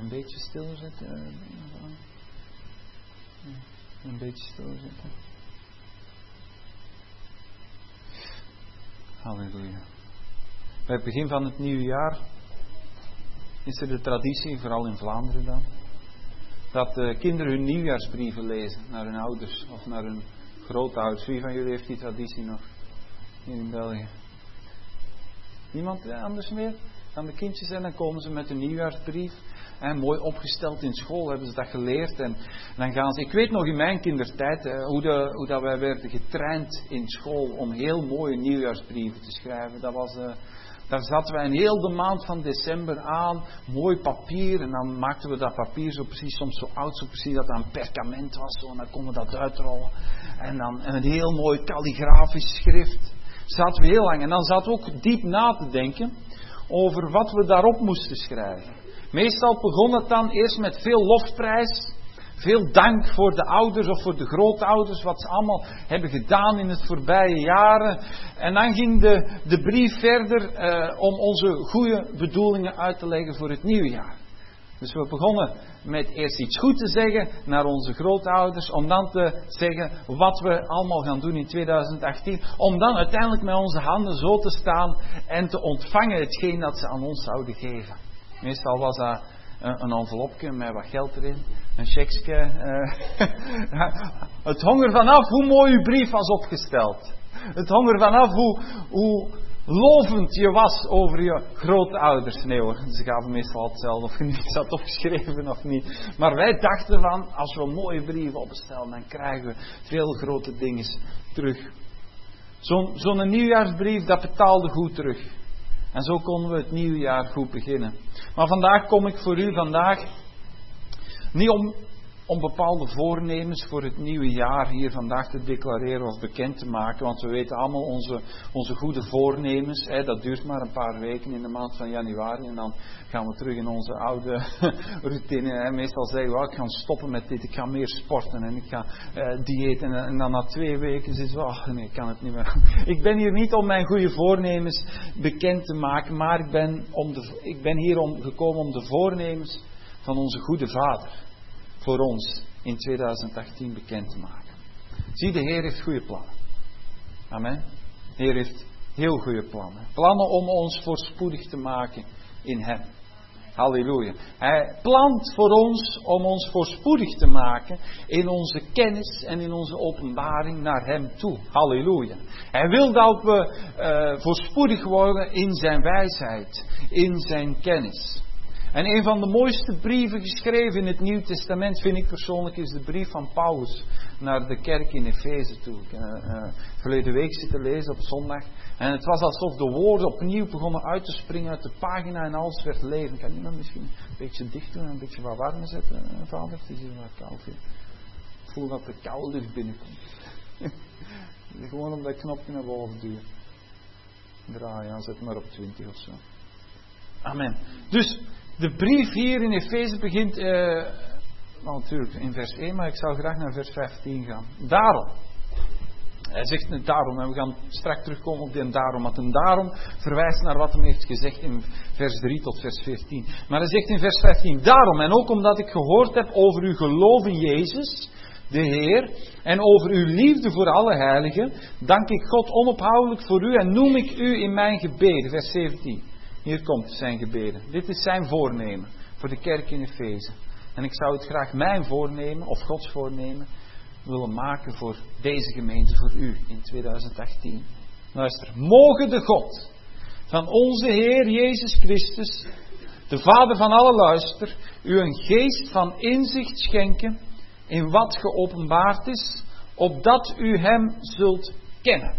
een beetje stilzetten. Een beetje stilzetten. Halleluja. Bij het begin van het nieuwe jaar is er de traditie, vooral in Vlaanderen dan, dat de kinderen hun nieuwjaarsbrieven lezen naar hun ouders of naar hun grootouders. Wie van jullie heeft die traditie nog hier in België? Niemand anders meer? Aan de kindjes en dan komen ze met een nieuwjaarsbrief. En mooi opgesteld in school hebben ze dat geleerd. En dan gaan ze. Ik weet nog in mijn kindertijd hoe dat wij werden getraind in school om heel mooie nieuwjaarsbrieven te schrijven. Daar zaten wij een heel de maand van december aan, mooi papier. En dan maakten we dat papier zo precies, soms zo oud, zo precies dat aan perkament was. Zo, en dan konden we dat uitrollen. En dan een heel mooi kalligrafisch schrift. Zaten we heel lang. En dan zaten we ook diep na te denken over wat we daarop moesten schrijven. Meestal begon het dan eerst met veel lofprijs. Veel dank voor de ouders of voor de grootouders, wat ze allemaal hebben gedaan in het voorbije jaren. En dan ging de brief verder om onze goede bedoelingen uit te leggen voor het nieuwe jaar. Dus we begonnen met eerst iets goed te zeggen naar onze grootouders, om dan te zeggen wat we allemaal gaan doen in 2018. Om dan uiteindelijk met onze handen zo te staan en te ontvangen hetgeen dat ze aan ons zouden geven. Meestal was dat een envelopje met wat geld erin, een checksje. Het hong er vanaf hoe mooi uw brief was opgesteld. Het hong er vanaf hoe lovend je was over je grootouders. Nee hoor, ze gaven meestal hetzelfde of je niets had opgeschreven of niet. Maar wij dachten van, als we een mooie brief opstellen, dan krijgen we veel grote dingen terug. Zo'n nieuwjaarsbrief, dat betaalde goed terug. En zo konden we het nieuwe jaar goed beginnen. Maar vandaag kom ik voor u niet om bepaalde voornemens voor het nieuwe jaar hier vandaag te declareren of bekend te maken. Want we weten allemaal onze goede voornemens. Dat duurt maar een paar weken in de maand van januari. En dan gaan we terug in onze oude routine. Meestal zeggen we, ik ga stoppen met dit. Ik ga meer sporten en ik ga diëten. En dan na 2 weken is het zo, nee, ik kan het niet meer. Ik ben hier niet om mijn goede voornemens bekend te maken. Maar ik ben hier gekomen om de voornemens van onze goede Vader voor ons in 2018 bekend te maken. Zie, de Heer heeft goede plannen. Amen. De Heer heeft heel goede plannen. Plannen om ons voorspoedig te maken in Hem. Halleluja. Hij plant voor ons om ons voorspoedig te maken in onze kennis en in onze openbaring naar Hem toe. Halleluja. Hij wil dat we voorspoedig worden in Zijn wijsheid, in Zijn kennis. En een van de mooiste brieven geschreven in het Nieuw Testament, vind ik persoonlijk, is de brief van Paulus naar de kerk in Efeze toe. Ik heb verleden week zitten lezen op zondag. En het was alsof de woorden opnieuw begonnen uit te springen uit de pagina en alles werd leven. Kan iemand misschien een beetje dicht doen en een beetje wat warmer zetten, vader? Het is hier wat koud hier. Ik voel dat de koude lucht binnenkomt. Gewoon op dat knopje naar boven duwen. Draaien, zet maar op 20 of zo. Amen. Dus de brief hier in Efeze begint, natuurlijk in vers 1, maar ik zou graag naar vers 15 gaan. Daarom. Hij zegt daarom, en we gaan straks terugkomen op die daarom. Want een daarom verwijst naar wat hij heeft gezegd in vers 3 tot vers 14. Maar hij zegt in vers 15, daarom, en ook omdat ik gehoord heb over uw geloof in Jezus, de Heer, en over uw liefde voor alle heiligen, dank ik God onophoudelijk voor u en noem ik u in mijn gebeden. Vers 17. Hier komt zijn gebeden. Dit is zijn voornemen voor de kerk in Efeze. En ik zou het graag mijn voornemen, of Gods voornemen, willen maken voor deze gemeente, voor u in 2018. Luister, mogen de God van onze Heer Jezus Christus, de Vader van alle luister, u een geest van inzicht schenken in wat geopenbaard is, opdat u hem zult kennen.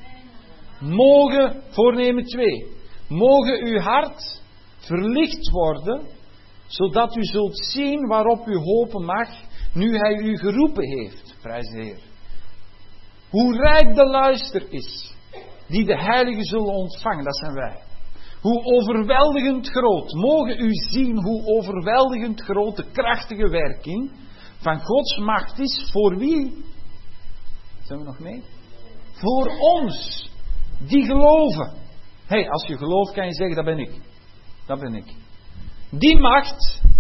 Mogen, voornemen 2, mogen uw hart verlicht worden, zodat u zult zien waarop u hopen mag, nu hij u geroepen heeft. Prijs de Heer. Hoe rijk de luister is, die de heiligen zullen ontvangen, dat zijn wij. Hoe overweldigend groot, mogen u zien hoe overweldigend groot de krachtige werking van Gods macht is, voor wie? Zijn we nog mee? Voor ons, die geloven. Als je gelooft kan je zeggen, dat ben ik. Dat ben ik. Die macht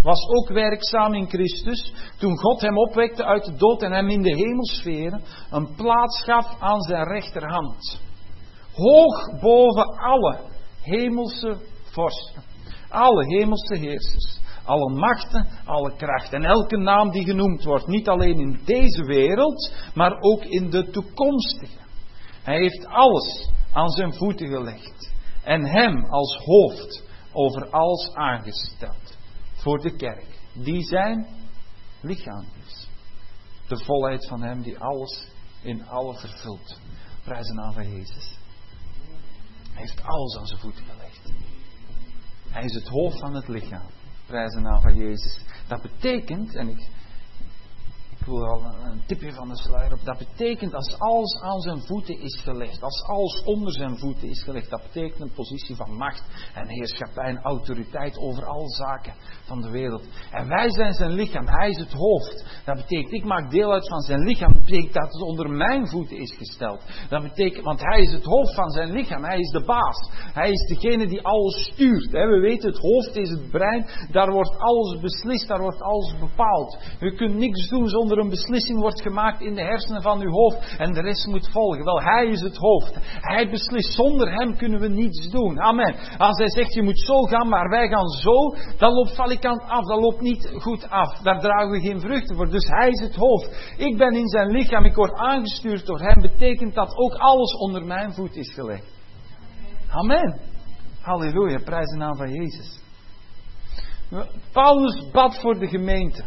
was ook werkzaam in Christus, toen God hem opwekte uit de dood en hem in de hemelsferen een plaats gaf aan zijn rechterhand. Hoog boven alle hemelse vorsten, alle hemelse heersers, alle machten, alle krachten en elke naam die genoemd wordt, niet alleen in deze wereld, maar ook in de toekomstige. Hij heeft alles aan zijn voeten gelegd en hem als hoofd over alles aangesteld voor de kerk, die zijn lichaam is. De volheid van hem die alles in alle vervult. Prijs de naam van Jezus. Hij heeft alles aan zijn voeten gelegd. Hij is het hoofd van het lichaam. Prijs de naam van Jezus. Dat betekent, en ik wil al een tipje van de sluier op. Dat betekent als alles aan zijn voeten is gelegd. Als alles onder zijn voeten is gelegd. Dat betekent een positie van macht en heerschappij en autoriteit over alle zaken van de wereld. En wij zijn zijn lichaam. Hij is het hoofd. Dat betekent, ik maak deel uit van zijn lichaam. Dat betekent dat het onder mijn voeten is gesteld. Dat betekent, want hij is het hoofd van zijn lichaam. Hij is de baas. Hij is degene die alles stuurt. We weten, het hoofd is het brein. Daar wordt alles beslist. Daar wordt alles bepaald. U kunt niks doen zonder een beslissing wordt gemaakt in de hersenen van uw hoofd en de rest moet volgen. Wel, hij is het hoofd. Hij beslist. Zonder hem kunnen we niets doen. Amen. Als hij zegt, je moet zo gaan, maar wij gaan zo, dan loopt valikant af. Dat loopt niet goed af. Daar dragen we geen vruchten voor. Dus hij is het hoofd. Ik ben in zijn lichaam. Ik word aangestuurd door hem. Betekent dat ook alles onder mijn voet is gelegd. Amen. Halleluja. Prijs de naam van Jezus. Paulus bad voor de gemeente.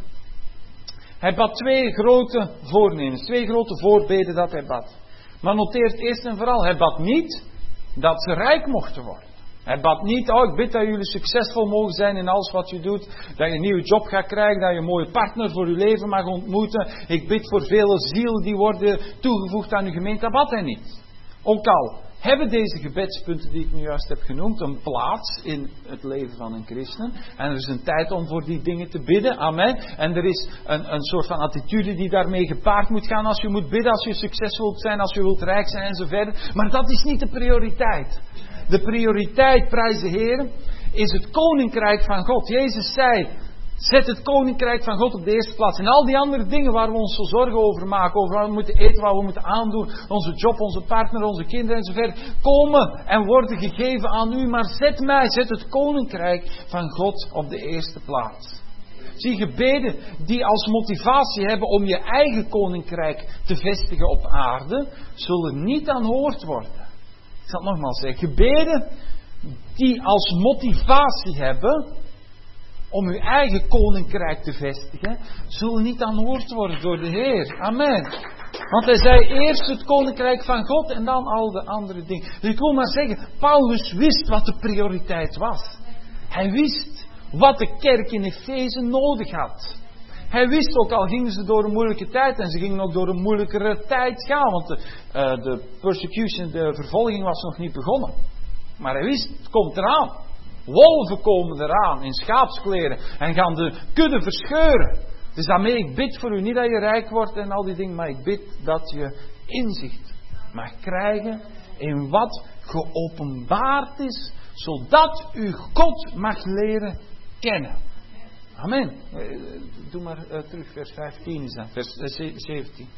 Hij bad 2 grote voornemens, 2 grote voorbeden dat hij bad. Maar noteert eerst en vooral, hij bad niet dat ze rijk mochten worden. Hij bad niet, ik bid dat jullie succesvol mogen zijn in alles wat je doet. Dat je een nieuwe job gaat krijgen, dat je een mooie partner voor je leven mag ontmoeten. Ik bid voor vele zielen die worden toegevoegd aan uw gemeente. Dat bad hij niet. Ook al hebben deze gebedspunten die ik nu juist heb genoemd een plaats in het leven van een christen. En er is een tijd om voor die dingen te bidden. Amen. En er is een soort van attitude die daarmee gepaard moet gaan als je moet bidden, als je succesvol wilt zijn, als je wilt rijk zijn en zo verder. Maar dat is niet de prioriteit. De prioriteit, prijs de Heer, is het koninkrijk van God. Jezus zei, zet het koninkrijk van God op de eerste plaats. En al die andere dingen waar we ons zo zorgen over maken. Over wat we moeten eten, wat we moeten aandoen. Onze job, onze partner, onze kinderen enzovoort. Komen en worden gegeven aan u. Maar zet het koninkrijk van God op de eerste plaats. Zie, gebeden die als motivatie hebben om je eigen koninkrijk te vestigen op aarde, zullen niet aanhoord worden. Ik zal het nogmaals zeggen. Gebeden die als motivatie hebben om uw eigen koninkrijk te vestigen, zullen niet aanhoord worden door de Heer. Amen. Want hij zei eerst het koninkrijk van God en dan al de andere dingen. Dus ik wil maar zeggen, Paulus wist wat de prioriteit was. Hij wist wat de kerk in Efeze nodig had. Hij wist ook, al gingen ze door een moeilijke tijd, en ze gingen ook door een moeilijkere tijd gaan, want de persecution, de vervolging was nog niet begonnen. Maar hij wist, het komt eraan. Wolven komen eraan in schaapskleren en gaan de kudde verscheuren. Dus daarmee, ik bid voor u, niet dat je rijk wordt en al die dingen, maar ik bid dat je inzicht mag krijgen in wat geopenbaard is, zodat u God mag leren kennen. Amen. Doe maar terug, vers 15 is dat, vers 17.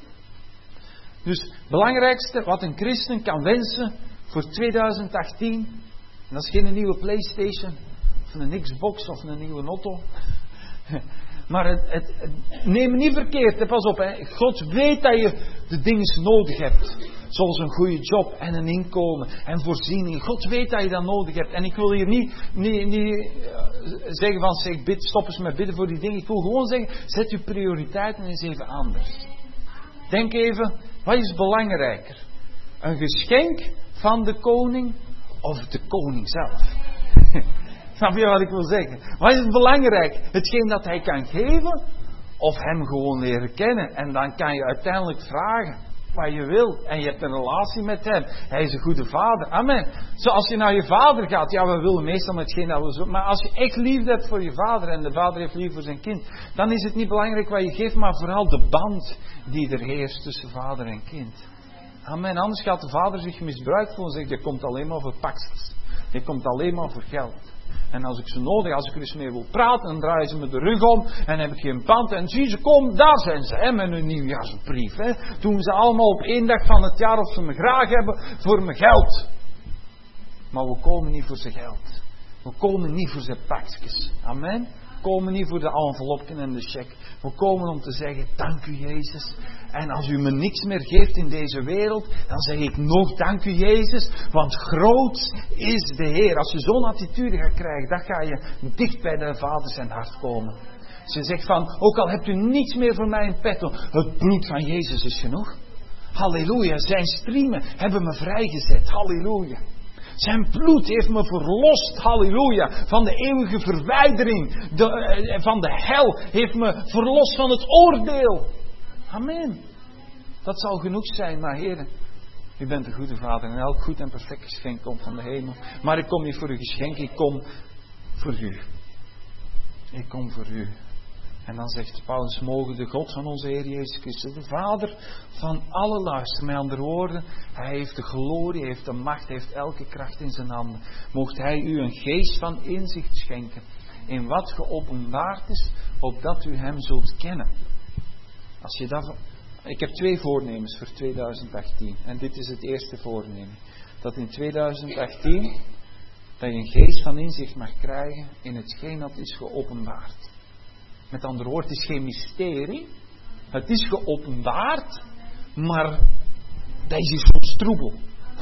Dus het belangrijkste wat een christen kan wensen voor 2018, en dat is geen nieuwe PlayStation, of een Xbox, of een nieuwe Auto. Maar neem me niet verkeerd, pas op. God weet dat je de dingen nodig hebt. Zoals een goede job en een inkomen en voorziening. God weet dat je dat nodig hebt. En ik wil hier niet zeggen van, stop eens met bidden voor die dingen. Ik wil gewoon zeggen, zet je prioriteiten eens even anders. Denk even, wat is belangrijker? Een geschenk van de koning of de koning zelf? Snap je wat ik wil zeggen? Wat is het belangrijk? Hetgeen dat hij kan geven, of hem gewoon leren kennen. En dan kan je uiteindelijk vragen wat je wil. En je hebt een relatie met hem. Hij is een goede vader. Amen. Zoals je naar je vader gaat. Ja, we willen meestal met hetgeen dat we zo. Maar als je echt liefde hebt voor je vader. En de vader heeft liefde voor zijn kind. Dan is het niet belangrijk wat je geeft. Maar vooral de band die er heerst tussen vader en kind. Amen. Anders gaat de vader zich misbruikt voelen. En zegt, je komt alleen maar voor paksels. Je komt alleen maar voor geld. En als ik ze nodig, als ik er eens mee wil praten, dan draaien ze me de rug om. En heb ik geen pand. En zie ze, kom, daar zijn ze. Hè, met hun nieuwjaarsbrief. Hè. Doen ze allemaal op 1 dag van het jaar of ze me graag hebben voor mijn geld. Maar we komen niet voor zijn geld. We komen niet voor zijn pakjes. Amen. We komen niet voor de envelopken en de cheque. We komen om te zeggen, dank u Jezus. En als u me niks meer geeft in deze wereld, dan zeg ik nog dank u Jezus. Want groot is de Heer. Als je zo'n attitude gaat krijgen, dan ga je dicht bij de Vader zijn hart komen. Als je zegt van, ook al hebt u niets meer voor mij in petto, het bloed van Jezus is genoeg. Halleluja, zijn striemen hebben me vrijgezet. Halleluja. Zijn bloed heeft me verlost, halleluja, van de eeuwige verwijdering, van de hel, heeft me verlost van het oordeel. Amen. Dat zal genoeg zijn, maar Heer, u bent een goede Vader en elk goed en perfect geschenk komt van de hemel. Maar ik kom niet voor uw geschenk, ik kom voor u. Ik kom voor u. En dan zegt Paulus, mogen de God van onze Heer Jezus Christus, de Vader van alle luister. Met andere woorden, Hij heeft de glorie, Hij heeft de macht, Hij heeft elke kracht in zijn handen. Mocht Hij u een geest van inzicht schenken in wat geopenbaard is, opdat u Hem zult kennen. Als je dat... Ik heb 2 voornemens voor 2018. En dit is het eerste voornemen. Dat in 2018, dat je een geest van inzicht mag krijgen in hetgeen dat is geopenbaard. Met andere woorden, het is geen mysterie. Het is geopenbaard, maar dat is hier soms troebel.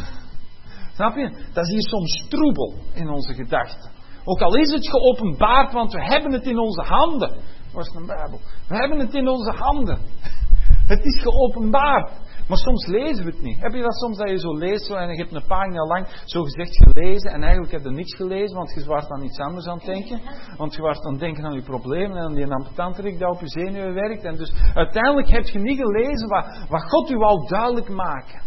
Snap je? Dat is hier soms troebel in onze gedachten. Ook al is het geopenbaard, want we hebben het in onze handen. Waar is mijn Bijbel? We hebben het in onze handen. Het is geopenbaard. Maar soms lezen we het niet. Heb je dat soms dat je zo leest en je hebt een pagina lang zo gezegd gelezen en eigenlijk heb je niks gelezen, want je was aan iets anders aan het denken. Want je was aan het denken aan je problemen en aan die amputantenrik dat op je zenuwen werkt. En dus uiteindelijk heb je niet gelezen wat God u wou duidelijk maken.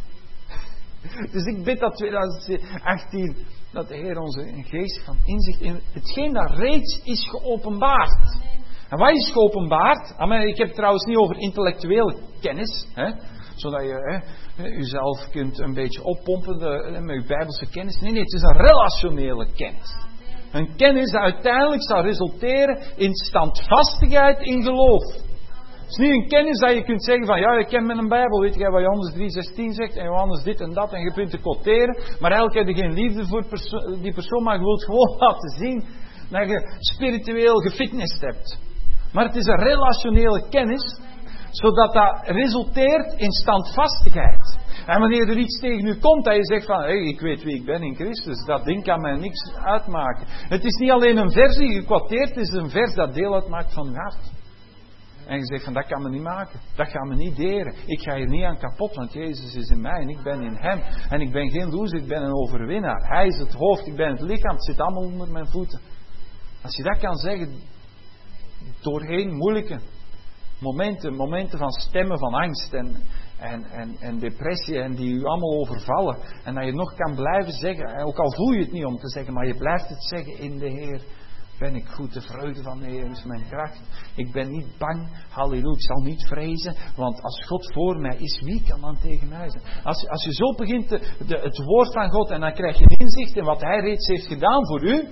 Dus ik bid dat 2018, dat de Heer onze een geest van inzicht in hetgeen dat reeds is geopenbaard. En wat is geopenbaard? Amen, ik heb het trouwens niet over intellectuele kennis, hè, zodat je jezelf kunt een beetje oppompen met je Bijbelse kennis. Nee, het is een relationele kennis. Een kennis die uiteindelijk zal resulteren in standvastigheid in geloof. Het is niet een kennis dat je kunt zeggen van, ja, je kent met een Bijbel, weet je wat Johannes 3:16 zegt, en Johannes dit en dat, en je kunt te quoteren, maar eigenlijk heb je geen liefde voor die persoon, maar je wilt gewoon laten zien dat je spiritueel gefitnessd hebt. Maar het is een relationele kennis, zodat dat resulteert in standvastigheid. En wanneer er iets tegen u komt, dat je zegt van, hey, ik weet wie ik ben in Christus, dat ding kan mij niks uitmaken. Het is niet alleen een vers die gekwateerd, het is een vers dat deel uitmaakt van uw hart. En je zegt van, dat kan me niet maken, dat gaat me niet deren. Ik ga hier niet aan kapot, want Jezus is in mij en ik ben in Hem. En ik ben geen loser, ik ben een overwinnaar. Hij is het hoofd, ik ben het lichaam, het zit allemaal onder mijn voeten. Als je dat kan zeggen, doorheen moeilijke momenten van stemmen van angst en depressie en die u allemaal overvallen. En dat je nog kan blijven zeggen, ook al voel je het niet om te zeggen, maar je blijft het zeggen, in de Heer ben ik goed, de vreugde van de Heer is mijn kracht. Ik ben niet bang, halleluja, ik zal niet vrezen, want als God voor mij is, wie kan dan tegen mij zijn? Als je zo begint het woord van God en dan krijg je inzicht in wat Hij reeds heeft gedaan voor u,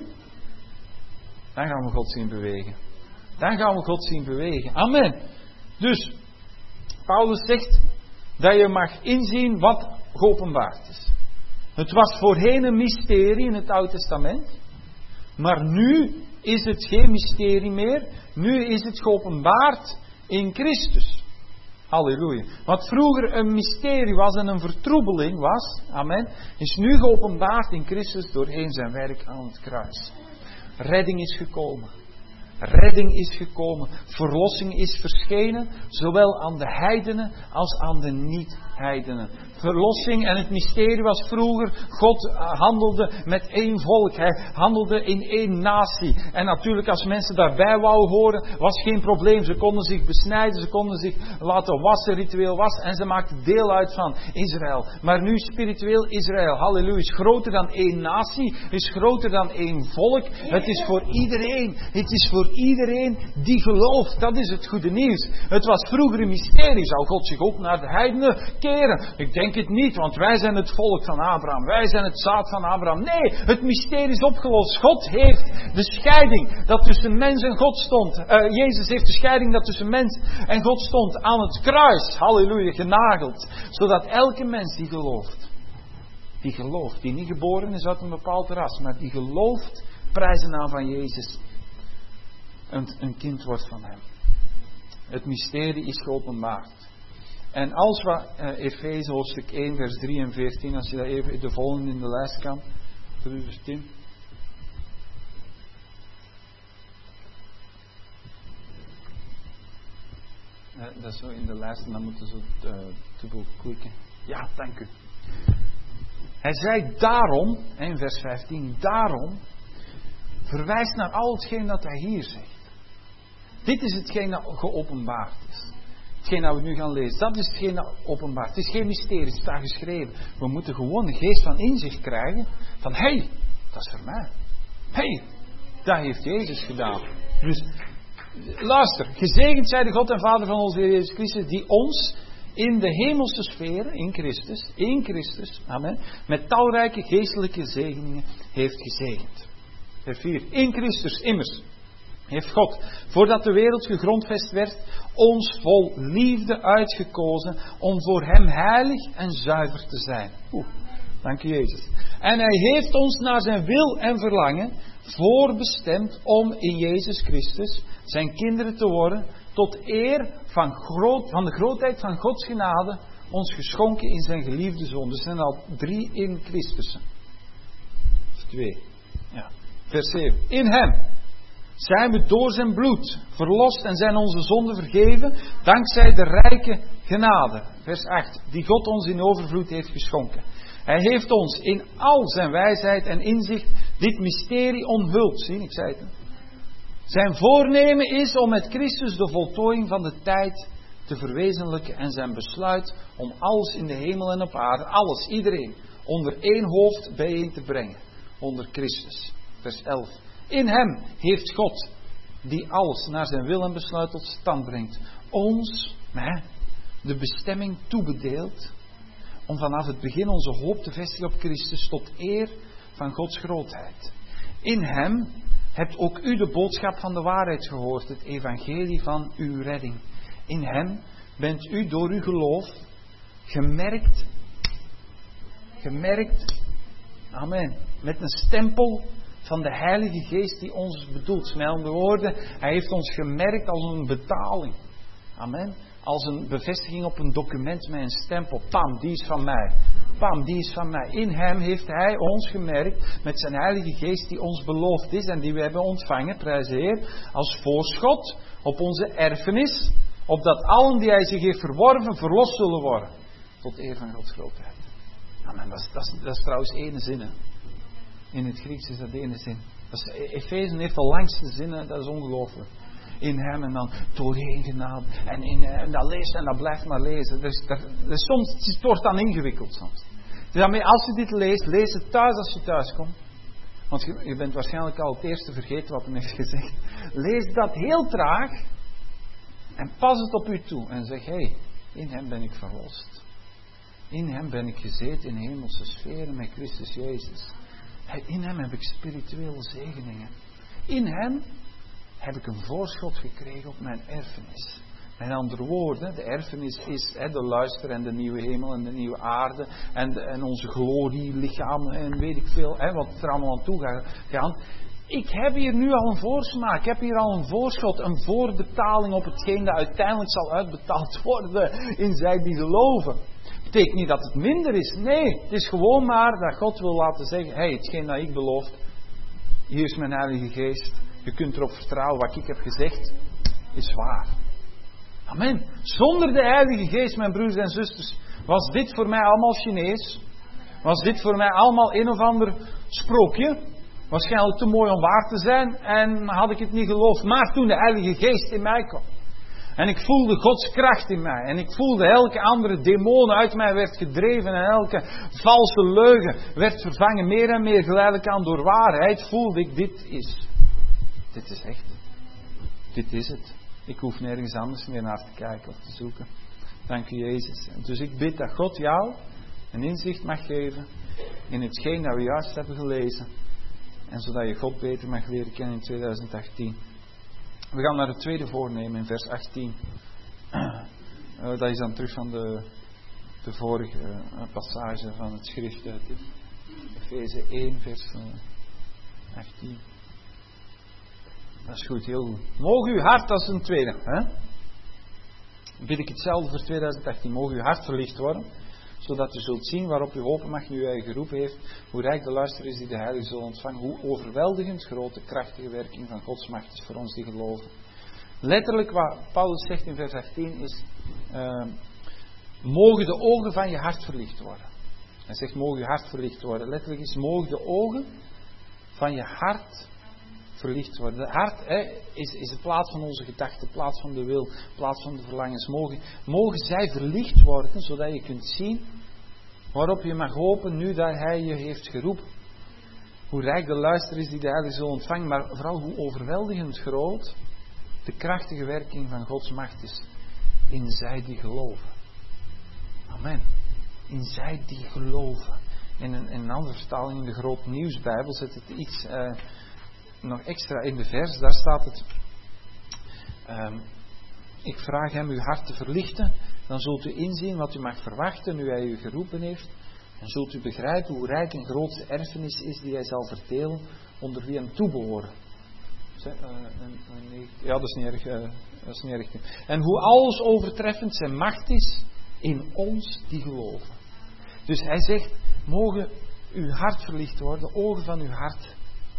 dan gaan we God zien bewegen. Dan gaan we God zien bewegen. Amen. Dus, Paulus zegt dat je mag inzien wat geopenbaard is. Het was voorheen een mysterie in het Oude Testament. Maar nu is het geen mysterie meer. Nu is het geopenbaard in Christus. Halleluja. Wat vroeger een mysterie was en een vertroebeling was, amen, is nu geopenbaard in Christus doorheen zijn werk aan het kruis. Redding is gekomen. Redding is gekomen. Verlossing is verschenen. Zowel aan de heidenen als aan de niet-heidenen. Verlossing en het mysterie was vroeger. God handelde met één volk. Hij handelde in één natie. En natuurlijk als mensen daarbij wouden horen, was geen probleem. Ze konden zich besnijden. Ze konden zich laten wassen. Ritueel wassen. En ze maakten deel uit van Israël. Maar nu spiritueel Israël. Halleluja. Is groter dan één natie. Is groter dan één volk. Het is voor iedereen. Het is voor voor iedereen die gelooft. Dat is het goede nieuws. Het was vroeger een mysterie. Zou God zich ook naar de heidenen keren? Ik denk het niet, want wij zijn het volk van Abraham. Wij zijn het zaad van Abraham. Nee, het mysterie is opgelost. God heeft de scheiding dat tussen mens en God stond. Jezus heeft de scheiding dat tussen mens en God stond aan het kruis. Halleluja, genageld. Zodat elke mens die gelooft, die niet geboren is uit een bepaald ras, maar die gelooft, prijzen naam van Jezus, een kind wordt van hem. Het mysterie is geopenbaard. En als we Efeze hoofdstuk 1 vers 3 en 14, als je dat even de volgende in de lijst kan, broeder Tim. Dat is zo in de lijst en dan moeten ze dubbel klikken. Ja, dank u. Hij zei daarom, in vers 15, daarom verwijst naar al hetgeen dat hij hier zegt. Dit is hetgeen dat geopenbaard is. Hetgeen dat we nu gaan lezen, dat is hetgeen dat openbaart. Het is geen mysterie, het staat geschreven. We moeten gewoon een geest van inzicht krijgen. Van, hé, dat is voor mij. Hé, dat heeft Jezus gedaan. Dus, luister. Gezegend zij de God en Vader van onze Heer Jezus Christus, die ons in de hemelse sferen, in Christus, amen, met talrijke geestelijke zegeningen heeft gezegend. Vers 4. In Christus immers heeft God, voordat de wereld gegrondvest werd, ons vol liefde uitgekozen om voor hem heilig en zuiver te zijn. Dank u Jezus. En hij heeft ons naar zijn wil en verlangen voorbestemd om in Jezus Christus zijn kinderen te worden, tot eer van de grootheid van Gods genade, ons geschonken in zijn geliefde Zoon. Dus er zijn al 3 in Christus. Of 2. Ja. Vers 7. In hem zijn we door zijn bloed verlost en zijn onze zonden vergeven, dankzij de rijke genade. Vers 8. Die God ons in overvloed heeft geschonken. Hij heeft ons in al zijn wijsheid en inzicht dit mysterie onthuld. Zie, ik zei het. Zijn voornemen is om met Christus de voltooiing van de tijd te verwezenlijken en zijn besluit om alles in de hemel en op aarde, alles, iedereen, onder één hoofd bijeen te brengen. Onder Christus. Vers 11. In hem heeft God, die alles naar zijn wil en besluit tot stand brengt, ons de bestemming toebedeeld om vanaf het begin onze hoop te vestigen op Christus tot eer van Gods grootheid. In hem hebt ook u de boodschap van de waarheid gehoord, het evangelie van uw redding. In hem bent u door uw geloof gemerkt, amen, met een stempel van de Heilige Geest die ons bedoelt. Met andere woorden, hij heeft ons gemerkt als een betaling. Amen. Als een bevestiging op een document met een stempel. Pam, die is van mij. Pam, die is van mij. In hem heeft hij ons gemerkt met zijn Heilige Geest die ons beloofd is en die we hebben ontvangen, prijs de Heer, als voorschot op onze erfenis, opdat allen die hij zich heeft verworven verlost zullen worden. Tot eer van Gods grootheid. Amen. Dat is trouwens ene zin. Hè. In het Grieks is dat de ene zin. Efezen heeft de langste zinnen, dat is ongelooflijk. In hem en dan doorheen genade. En dat leest en dat blijft maar lezen. Soms het wordt dan ingewikkeld soms. Dus als je dit leest, lees het thuis als je thuis komt. Want je bent waarschijnlijk al het eerste vergeten wat hij heeft gezegd. Lees dat heel traag. En pas het op u toe. En zeg, hé, in hem ben ik verlost. In hem ben ik gezeten in hemelse sferen met Christus Jezus. In hem heb ik spirituele zegeningen. In hem heb ik een voorschot gekregen op mijn erfenis. Met andere woorden, de erfenis is de luister en de nieuwe hemel en de nieuwe aarde en onze glorie, lichaam en weet ik veel, wat er allemaal aan toe gaat. Ik heb hier nu al een voorsmaak, ik heb hier al een voorschot, een voorbetaling op hetgeen dat uiteindelijk zal uitbetaald worden in zij die geloven. Dat betekent niet dat het minder is, nee, het is gewoon maar dat God wil laten zeggen, hetgeen dat ik beloof, hier is mijn Heilige Geest. Je kunt erop vertrouwen, wat ik heb gezegd, is waar. Amen. Zonder de Heilige Geest, mijn broers en zusters, was dit voor mij allemaal Chinees. Was dit voor mij allemaal een of ander sprookje. Waarschijnlijk te mooi om waar te zijn. En had ik het niet geloofd. Maar toen de Heilige Geest in mij kwam. En ik voelde Gods kracht in mij. En ik voelde elke andere demon uit mij werd gedreven. En elke valse leugen werd vervangen meer en meer geleidelijk aan door waarheid. Voelde ik, dit is echt. Dit is het. Ik hoef nergens anders meer naar te kijken of te zoeken. Dank u, Jezus. En dus ik bid dat God jou een inzicht mag geven in hetgeen dat we juist hebben gelezen. En zodat je God beter mag leren kennen in 2018. We gaan naar het tweede voornemen in vers 18. Dat is dan terug van de vorige passage van het schrift uit Efeze 1 vers 18. Dat is goed, heel goed. Mogen uw hart, dat is een tweede. Hè? Bid ik hetzelfde voor 2018. Mogen uw hart verlicht worden, zodat u zult zien waarop u hopen mag nu hij geroepen heeft, hoe rijk de luister is die de heilige zal ontvangen, hoe overweldigend grote krachtige werking van Gods macht is voor ons die geloven. Letterlijk wat Paulus zegt in vers 18 is, mogen de ogen van je hart verlicht worden. Hij zegt mogen je hart verlicht worden. Letterlijk is mogen de ogen van je hart verlicht worden. Het hart is de plaats van onze gedachten, de plaats van de wil, de plaats van de verlangens. Mogen zij verlicht worden, zodat je kunt zien waarop je mag hopen nu dat hij je heeft geroepen. Hoe rijk de luister is die de heilige zal ontvangen, maar vooral hoe overweldigend groot de krachtige werking van Gods macht is in zij die geloven. Amen. In zij die geloven. In een andere vertaling in de Grote Nieuwsbijbel zit het iets nog extra in de vers. Daar staat het: ik vraag hem uw hart te verlichten, dan zult u inzien wat u mag verwachten nu hij u geroepen heeft. En zult u begrijpen hoe rijk en groot de erfenis is die hij zal verdelen onder wie hem toebehoren. Ja, dat is niet erg. En hoe alles overtreffend zijn macht is in ons die geloven. Dus hij zegt, mogen uw hart verlicht worden, de ogen van uw hart.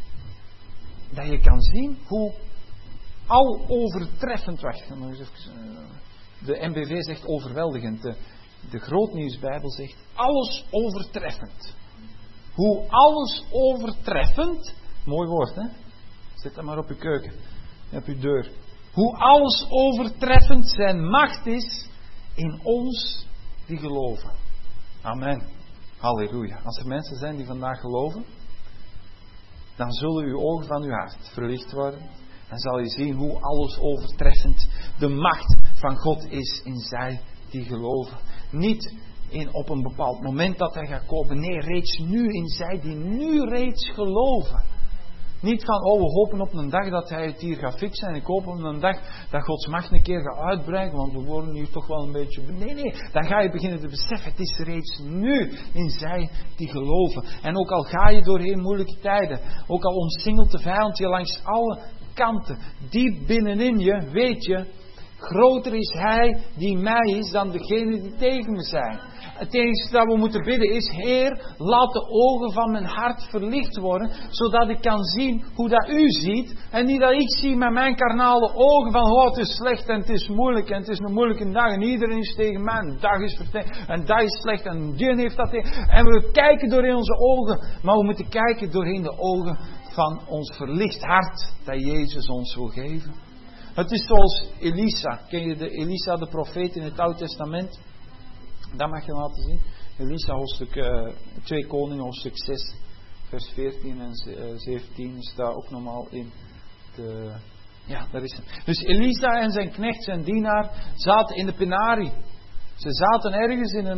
Dat je kan zien hoe al overtreffend, wacht, nog eens even, de NBV zegt overweldigend, de Grootnieuwsbijbel zegt alles overtreffend. Hoe alles overtreffend, mooi woord hè, zet dat maar op uw keuken, op uw deur. Hoe alles overtreffend zijn macht is in ons die geloven. Amen. Halleluja. Als er mensen zijn die vandaag geloven, dan zullen uw ogen van uw hart verlicht worden. Dan zal je zien hoe alles overtreffend de macht van God is in zij die geloven. Niet op een bepaald moment dat hij gaat komen. Nee, reeds nu in zij die nu reeds geloven. Niet van, we hopen op een dag dat hij het hier gaat fixen. En ik hoop op een dag dat Gods macht een keer gaat uitbreiden. Want we worden hier toch wel een beetje... Nee. Dan ga je beginnen te beseffen. Het is reeds nu in zij die geloven. En ook al ga je doorheen moeilijke tijden. Ook al omsingelt de vijand je langs alle kanten. Diep binnenin je, weet je... Groter is hij die mij is dan degene die tegen me zijn. Het enige dat we moeten bidden is, Heer, laat de ogen van mijn hart verlicht worden, zodat ik kan zien hoe dat u ziet. En niet dat ik zie met mijn karnale ogen van, het is slecht en het is moeilijk en het is een moeilijke dag en iedereen is tegen mij. Een dag is verteld en dat is slecht en die heeft dat tegen. En we kijken doorheen onze ogen, maar we moeten kijken doorheen de ogen van ons verlicht hart dat Jezus ons wil geven. Het is zoals Elisa. Ken je de Elisa, de profeet in het Oude Testament? Dat mag je laten zien. Elisa, hoofdstuk 2 Koningen, hoofdstuk 6, vers 14 en 17 staat ook normaal in de... Ja, daar is het. Dus Elisa en zijn knecht, zijn dienaar, zaten in de Penari. Ze zaten ergens in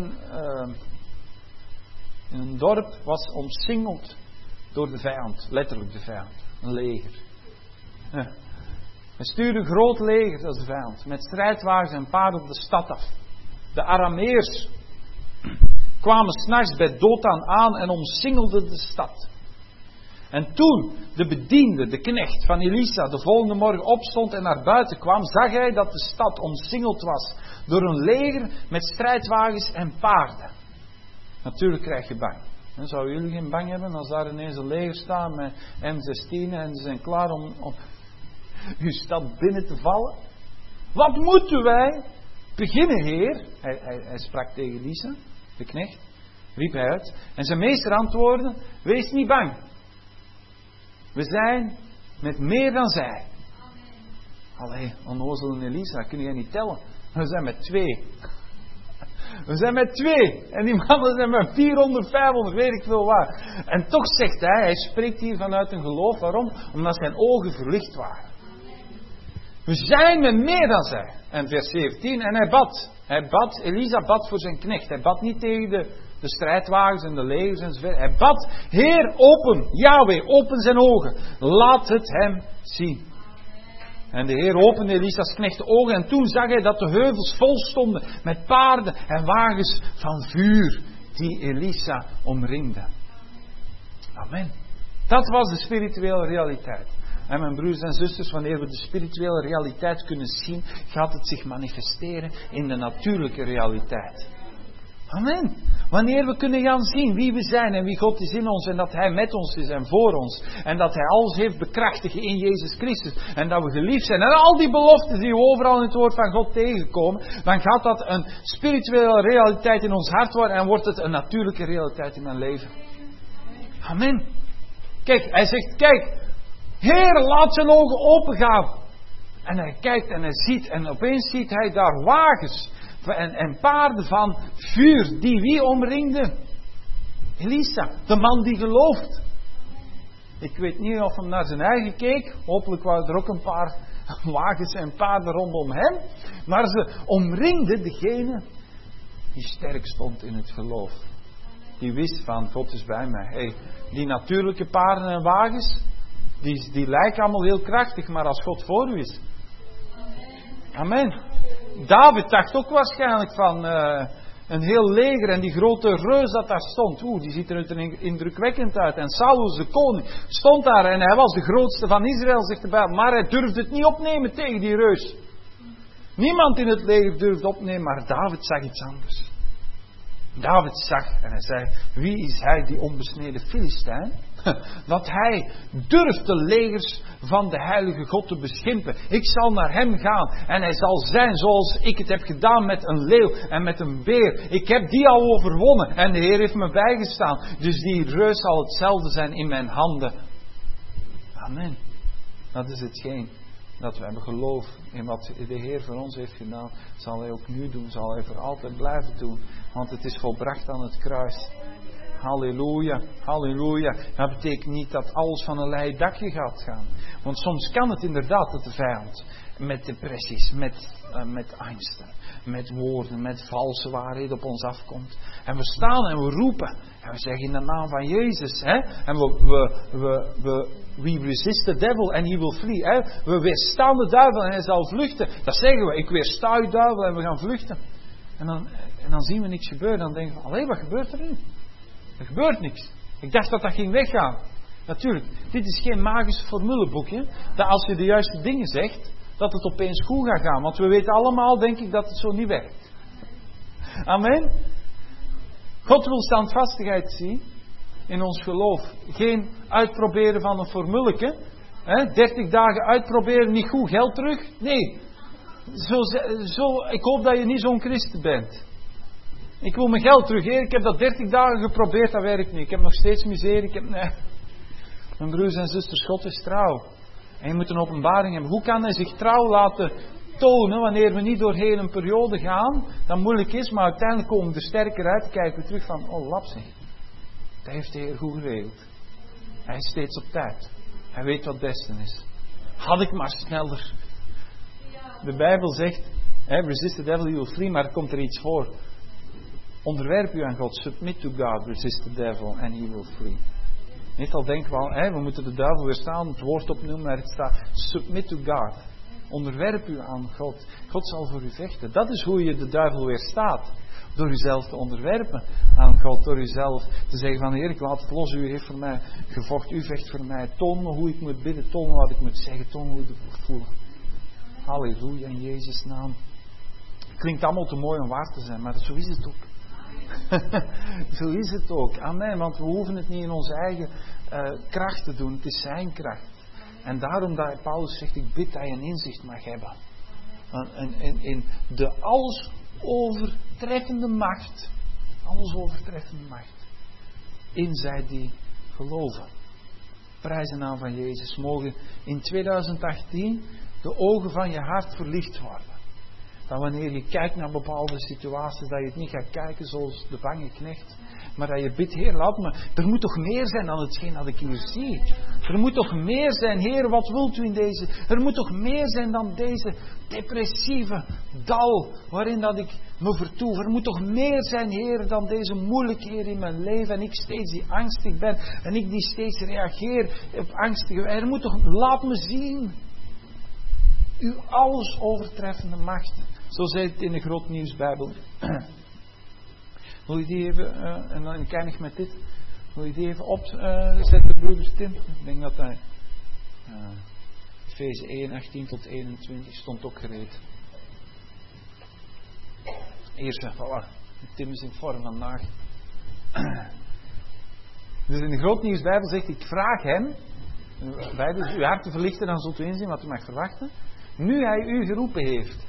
een dorp, was omsingeld door de vijand. Letterlijk de vijand. Een leger. Ja. Hij stuurde een groot leger, dat is de vijand, met strijdwagens en paarden op de stad af. De Arameërs kwamen 's nachts bij Dothan aan en omsingelden de stad. En toen de bediende, de knecht van Elisa, de volgende morgen opstond en naar buiten kwam, zag hij dat de stad omsingeld was door een leger met strijdwagens en paarden. Natuurlijk krijg je bang. Zouden jullie geen bang hebben als daar ineens een leger staat met M16 en ze zijn klaar om uw stad binnen te vallen? Wat moeten wij beginnen, Heer? Hij sprak tegen Elisa, de knecht, riep hij uit. En zijn meester antwoordde, wees niet bang. We zijn met meer dan zij. Allee, onnozel en Elisa, kun je niet tellen. We zijn met 2. We zijn met 2. En die mannen zijn met 400, 500, weet ik veel waar. En toch zegt hij spreekt hier vanuit een geloof. Waarom? Omdat zijn ogen verlicht waren. We zijn met meer dan zij. En vers 17, en hij bad. Elisa bad voor zijn knecht. Hij bad niet tegen de strijdwagens en de legers enzovoort. Hij bad, Heer, open, Yahweh, open zijn ogen. Laat het hem zien. En de Heer opende Elisa's knecht de ogen en toen zag hij dat de heuvels vol stonden met paarden en wagens van vuur die Elisa omringden. Amen. Dat was de spirituele realiteit. En mijn broers en zusters, wanneer we de spirituele realiteit kunnen zien, gaat het zich manifesteren in de natuurlijke realiteit. Amen. Wanneer we kunnen gaan zien wie we zijn en wie God is in ons en dat Hij met ons is en voor ons. En dat Hij alles heeft bekrachtigd in Jezus Christus. En dat we geliefd zijn. En al die beloften die we overal in het woord van God tegenkomen. Dan gaat dat een spirituele realiteit in ons hart worden en wordt het een natuurlijke realiteit in mijn leven. Amen. Kijk, hij zegt, kijk. Heer, laat zijn ogen opengaan. En hij kijkt en hij ziet. En opeens ziet hij daar wagens en paarden van vuur. Die wie omringden? Elisa, de man die gelooft. Ik weet niet of hij naar zijn eigen keek. Hopelijk waren er ook een paar wagens en paarden rondom hem. Maar ze omringden degene die sterk stond in het geloof. Die wist van, God is bij mij. Hey, die natuurlijke paarden en wagens, die lijken allemaal heel krachtig, maar als God voor u is. Amen. David dacht ook waarschijnlijk van een heel leger en die grote reus dat daar stond. Die ziet er indrukwekkend uit. En Saulus de koning stond daar en hij was de grootste van Israël, zegt de Bijbel. Maar hij durfde het niet opnemen tegen die reus. Niemand in het leger durfde opnemen, maar David zag iets anders. David zag en hij zei, wie is hij die onbesneden Filistijn? Dat hij durft de legers van de heilige God te beschimpen. Ik zal naar hem gaan en hij zal zijn zoals ik het heb gedaan met een leeuw en met een beer. Ik heb die al overwonnen en de Heer heeft me bijgestaan. Dus die reus zal hetzelfde zijn in mijn handen. Amen. Dat is hetgeen dat we hebben geloof in wat de Heer voor ons heeft gedaan. Zal hij ook nu doen, zal hij voor altijd blijven doen. Want het is volbracht aan het kruis. Halleluja, halleluja. Dat betekent niet dat alles van een leien dakje gaat gaan. Want soms kan het inderdaad dat de vijand met depressies, met angsten, met woorden, met valse waarheden op ons afkomt. En we staan en we roepen. En we zeggen in de naam van Jezus. Hè? En we resist the devil and he will flee. Hè? We weerstaan de duivel en hij zal vluchten. Dat zeggen we. Ik weersta u duivel en we gaan vluchten. En dan zien we niks gebeuren. Dan denken we, allee, wat gebeurt er nu? Er gebeurt niks. Ik dacht dat dat ging weggaan. Natuurlijk, dit is geen magisch formuleboekje. Dat als je de juiste dingen zegt, dat het opeens goed gaat gaan. Want we weten allemaal, denk ik, dat het zo niet werkt. Amen. God wil standvastigheid zien in ons geloof. Geen uitproberen van een formuletje. 30 dagen uitproberen, niet goed, geld terug. Nee. Ik hoop dat je niet zo'n christen bent. Ik wil mijn geld terug. Heer, ik heb dat 30 dagen geprobeerd, dat werkt niet. Ik heb nog steeds miserie. Nee. Mijn broers en zusters, God is trouw. En je moet een openbaring hebben. Hoe kan hij zich trouw laten tonen wanneer we niet doorheen een periode gaan? Dat moeilijk is, maar uiteindelijk komen we er sterker uit. Kijken we terug van, oh lapsig. Dat heeft de Heer goed geregeld. Hij is steeds op tijd. Hij weet wat het beste is. Had ik maar sneller. De Bijbel zegt, resist the devil, he will flee, maar er komt er iets voor. Onderwerp u aan God. Submit to God. Resist the devil and he will flee. Meestal denken we al, we moeten de duivel weerstaan. Het woord opnoemen, maar het staat submit to God. Onderwerp u aan God. God zal voor u vechten. Dat is hoe je de duivel weerstaat. Door uzelf te onderwerpen aan God. Door uzelf te zeggen van Heer, ik laat het los. U heeft voor mij gevochten. U vecht voor mij. Toon me hoe ik moet bidden. Toon me wat ik moet zeggen. Toon me hoe ik het voel. Halleluja in Jezus' naam. Klinkt allemaal te mooi om waar te zijn. Maar zo is het ook. Zo is het ook. Amen. Want we hoeven het niet in onze eigen kracht te doen. Het is zijn kracht. En daarom dat Paulus zegt, ik bid dat je een inzicht mag hebben. In de alles overtreffende macht. Alles overtreffende macht. In zij die geloven. Prijs de naam van Jezus. Mogen in 2018 de ogen van je hart verlicht worden. Dat wanneer je kijkt naar bepaalde situaties, dat je het niet gaat kijken zoals de bange knecht. Maar dat je bidt, Heer, laat me. Er moet toch meer zijn dan hetgeen dat ik hier zie. Er moet toch meer zijn, Heer, wat wilt u in deze. Er moet toch meer zijn dan deze depressieve dal waarin dat ik me vertoef. Er moet toch meer zijn, Heer, dan deze moeilijkheden in mijn leven. En ik steeds die angstig ben. En ik die steeds reageer op angstige. Er moet toch, laat me zien. Uw alles overtreffende macht. Zo zei het in de Groot Nieuwsbijbel. Wil je die even, en dan eindig met dit. Wil je die even opzetten, broeder Tim? Ik denk dat hij Efeze 1, 18 tot 21 stond ook gereed. Eerst, voilà. Tim is in vorm vandaag. Dus in de Groot Nieuwsbijbel zegt, ik vraag hem, beide, uw hart te verlichten, dan zult u inzien wat u mag verwachten. Nu hij u geroepen heeft.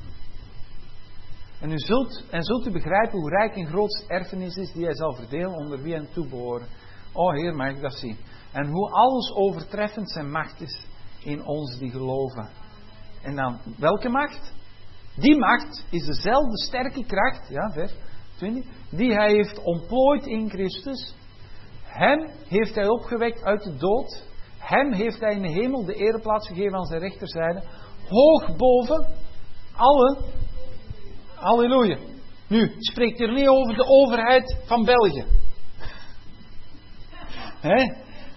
En zult u begrijpen hoe rijk en groot erfenis is die hij zal verdelen onder wie hem toebehoren. O Heer, mag ik dat zien. En hoe alles overtreffend zijn macht is in ons die geloven. En dan, welke macht? Die macht is dezelfde sterke kracht, ja, vers 20, die hij heeft ontplooid in Christus. Hem heeft hij opgewekt uit de dood. Hem heeft hij in de hemel de ereplaats gegeven aan zijn rechterzijde. Hoog boven alle. Halleluja. Nu, spreekt er niet over de overheid van België. Hè?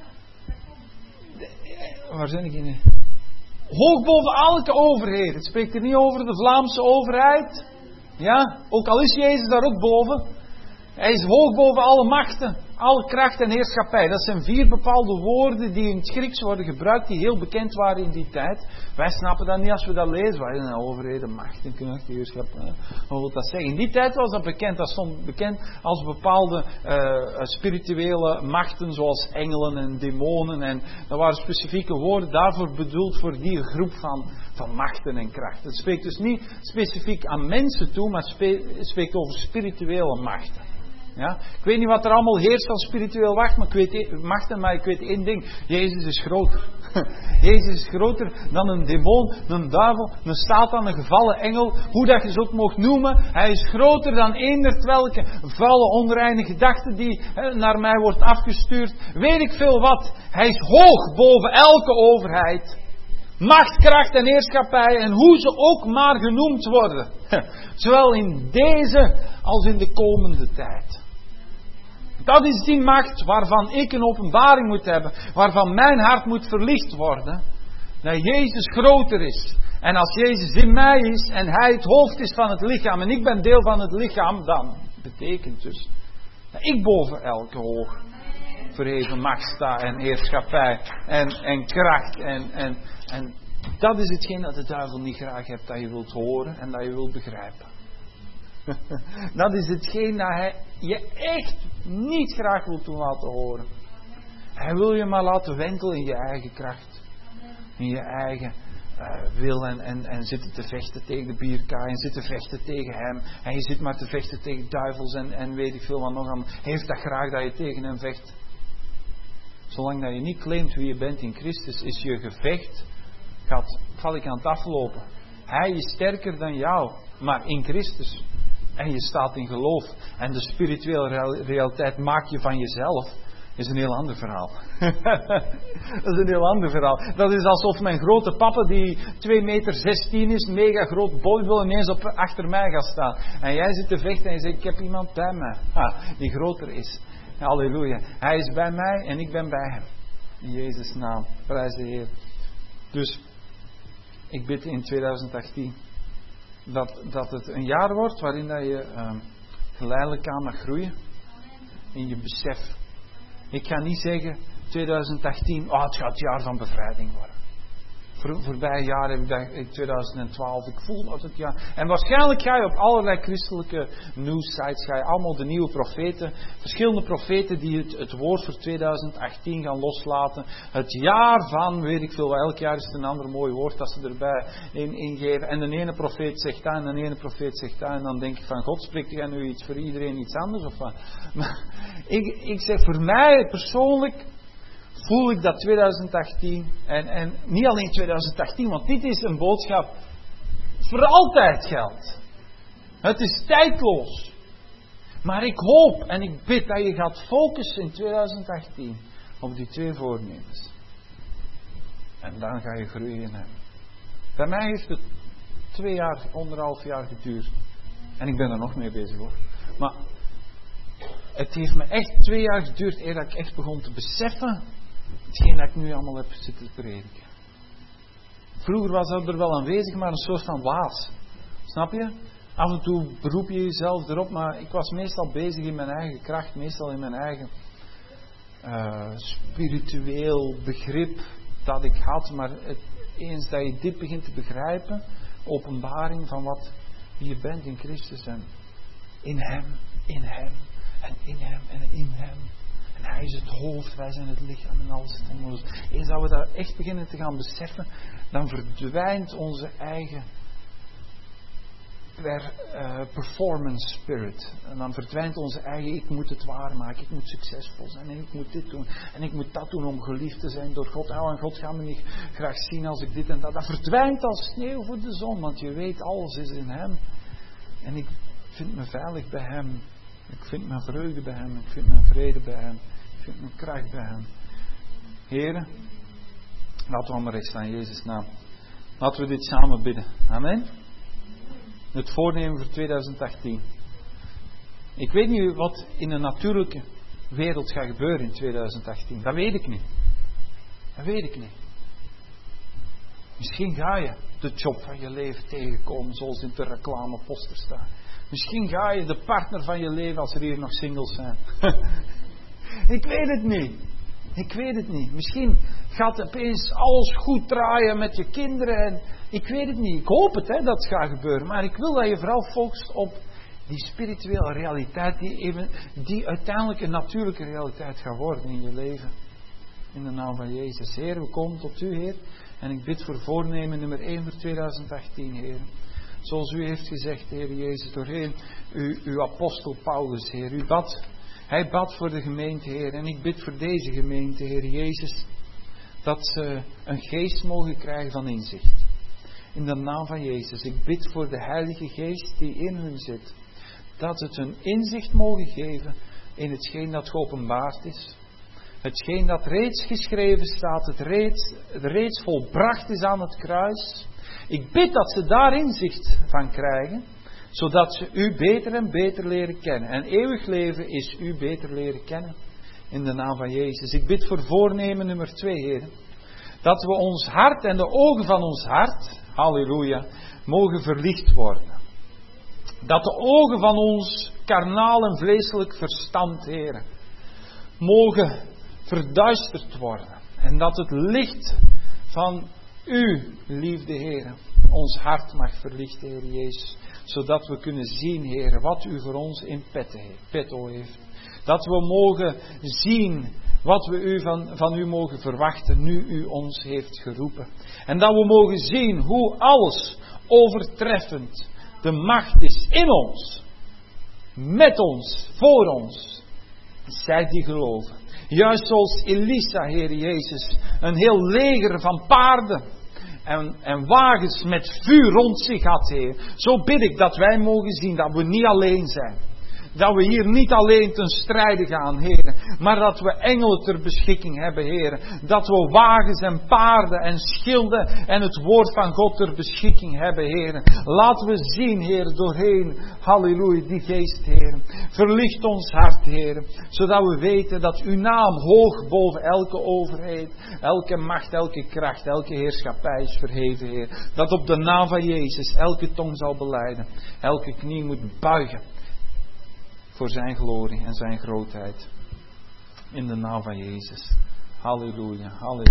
Waar zijn ik in? Hoog boven alle overheden. Het spreekt er niet over de Vlaamse overheid. Ja, ook al is Jezus daar ook boven. Hij is hoog boven alle machten, alle kracht en heerschappij. Dat zijn 4 bepaalde woorden die in het Grieks worden gebruikt, die heel bekend waren in die tijd. Wij snappen dat niet als we dat lezen. Wij zijn overheden, macht en kracht, heerschappij. Wat wil dat zeggen? In die tijd was dat bekend. Dat stond bekend als bepaalde spirituele machten, zoals engelen en demonen. En dat waren specifieke woorden daarvoor bedoeld voor die groep van machten en krachten. Het spreekt dus niet specifiek aan mensen toe, maar het spreekt over spirituele machten. Ja? Ik weet niet wat er allemaal heerst van spiritueel machten, maar ik weet één ding. Jezus is groter. Jezus is groter dan een demon, een duivel, een Satan, een gevallen engel. Hoe dat je ze ook mocht noemen. Hij is groter dan eender welke vuile, onreine gedachte die naar mij wordt afgestuurd. Weet ik veel wat. Hij is hoog boven elke overheid. Macht, kracht en heerschappij en hoe ze ook maar genoemd worden. Zowel in deze als in de komende tijd. Dat is die macht waarvan ik een openbaring moet hebben. Waarvan mijn hart moet verlicht worden. Dat Jezus groter is. En als Jezus in mij is en Hij het hoofd is van het lichaam. En ik ben deel van het lichaam. Dan betekent dus dat ik boven elke hoog verheven macht sta en heerschappij en kracht. En dat is hetgeen dat de duivel niet graag heeft dat je wilt horen en dat je wilt begrijpen. Dat is hetgeen dat hij je echt niet graag wil toe laten horen. Hij wil je maar laten wentelen in je eigen kracht. In je eigen wil en zitten te vechten tegen de bierkaai en zitten vechten tegen hem. En je zit maar te vechten tegen duivels en weet ik veel wat nog aan. Hij heeft dat graag dat je tegen hem vecht. Zolang dat je niet claimt wie je bent in Christus, is je gevecht val ik aan het aflopen. Hij is sterker dan jou, maar in Christus. En je staat in geloof. En de spirituele realiteit maak je van jezelf. Is een heel ander verhaal. Dat is een heel ander verhaal. Dat is alsof mijn grote papa, die 2,16 meter is, mega groot bodybuilder, ineens achter mij gaat staan. En jij zit te vechten en je zegt, ik heb iemand bij mij. Die groter is. Halleluja. Hij is bij mij en ik ben bij hem. In Jezus' naam. Prijs de Heer. Dus, ik bid in 2018 dat het een jaar wordt waarin dat je geleidelijk aan mag groeien in je besef. Ik ga niet zeggen 2018, het gaat het jaar van bevrijding worden. Voorbije jaar heb ik dat in 2012, ik voel dat het jaar. En waarschijnlijk ga je op allerlei christelijke nieuwssites, ga je allemaal de nieuwe profeten, verschillende profeten die het woord voor 2018 gaan loslaten. Het jaar van, weet ik veel, elk jaar is het een ander mooi woord dat ze erbij ingeven. En de ene profeet zegt dat en de ene profeet zegt dat. En dan denk ik van, God, spreekt jij nu iets voor iedereen iets anders? Of wat? Maar ik zeg, voor mij persoonlijk voel ik dat 2018, en niet alleen 2018, want dit is een boodschap voor altijd geldt. Het is tijdloos. Maar ik hoop en ik bid dat je gaat focussen in 2018 op die 2 voornemens. En dan ga je groeien in hem. Bij mij heeft het 2 jaar, 1,5 jaar geduurd. En ik ben er nog mee bezig hoor. Maar het heeft me echt 2 jaar geduurd eer dat ik echt begon te beseffen hetgeen dat ik nu allemaal heb zitten prediken. Vroeger was dat er wel aanwezig, maar een soort van waas. Snap je? Af en toe beroep je jezelf erop, maar ik was meestal bezig in mijn eigen kracht, meestal in mijn eigen spiritueel begrip dat ik had. Maar eens dat je dit begint te begrijpen, openbaring van wat je bent in Christus en in Hem, in Hem en in Hem en in Hem. En Hij is het hoofd, wij zijn het lichaam en alles. Eens dat we dat echt beginnen te gaan beseffen, dan verdwijnt onze eigen performance spirit. En dan verdwijnt onze eigen, ik moet het waarmaken, ik moet succesvol zijn en ik moet dit doen en ik moet dat doen om geliefd te zijn door God. En God gaat me niet graag zien als ik dit en dat. Dat verdwijnt als sneeuw voor de zon, want je weet alles is in Hem. En ik vind me veilig bij Hem. Ik vind mijn vreugde bij Hem. Ik vind mijn vrede bij Hem. Ik vind mijn kracht bij Hem. Heren, laten we maar eens staan in Jezus' naam. Laten we dit samen bidden. Amen. Het voornemen voor 2018. Ik weet niet wat in de natuurlijke wereld gaat gebeuren in 2018. Dat weet ik niet. Dat weet ik niet. Misschien ga je de job van je leven tegenkomen zoals in de reclameposter staat. Misschien ga je de partner van je leven als er hier nog singles zijn. Ik weet het niet. Ik weet het niet. Misschien gaat opeens alles goed draaien met je kinderen. En ik weet het niet. Ik hoop het dat het gaat gebeuren. Maar ik wil dat je vooral focust op die spirituele realiteit. Die uiteindelijk een natuurlijke realiteit gaat worden in je leven. In de naam van Jezus. Heer, we komen tot u, Heer. En ik bid voor voornemen nummer 1 voor 2018, Heer. Zoals u heeft gezegd, Heer Jezus, doorheen uw apostel Paulus, Heer. Hij bad voor de gemeente, Heer. En ik bid voor deze gemeente, Heer Jezus, dat ze een geest mogen krijgen van inzicht. In de naam van Jezus. Ik bid voor de Heilige Geest die in hun zit. Dat het een inzicht mogen geven in hetgeen dat geopenbaard is. Hetgeen dat reeds geschreven staat, het reeds volbracht is aan het kruis. Ik bid dat ze daar inzicht van krijgen, zodat ze u beter en beter leren kennen. En eeuwig leven is u beter leren kennen. In de naam van Jezus. Ik bid voor voornemen nummer 2, Heer. Dat we ons hart en de ogen van ons hart, halleluja, mogen verlicht worden. Dat de ogen van ons karnaal en vleeselijk verstand, Heer, mogen verduisterd worden. En dat het licht van u, liefde Heer, ons hart mag verlichten, Heer Jezus. Zodat we kunnen zien, Heer, wat u voor ons in petto heeft. Dat we mogen zien wat we van u mogen verwachten, nu u ons heeft geroepen. En dat we mogen zien hoe alles overtreffend de macht is in ons, met ons, voor ons. Zij die geloven. Juist zoals Elisa, Heer Jezus, een heel leger van paarden en wagens met vuur rond zich had, Heer. Zo bid ik dat wij mogen zien dat we niet alleen zijn. Dat we hier niet alleen ten strijde gaan, Heer. Maar dat we engelen ter beschikking hebben, Heer. Dat we wagens en paarden en schilden en het woord van God ter beschikking hebben, Heer. Laten we zien, Heer, doorheen, halleluja, die geest, Heer. Verlicht ons hart, Heer. Zodat we weten dat uw naam hoog boven elke overheid, elke macht, elke kracht, elke heerschappij is verheven, Heer. Dat op de naam van Jezus elke tong zal belijden. Elke knie moet buigen. Voor zijn glorie en zijn grootheid. In de naam van Jezus. Halleluja. Halleluja.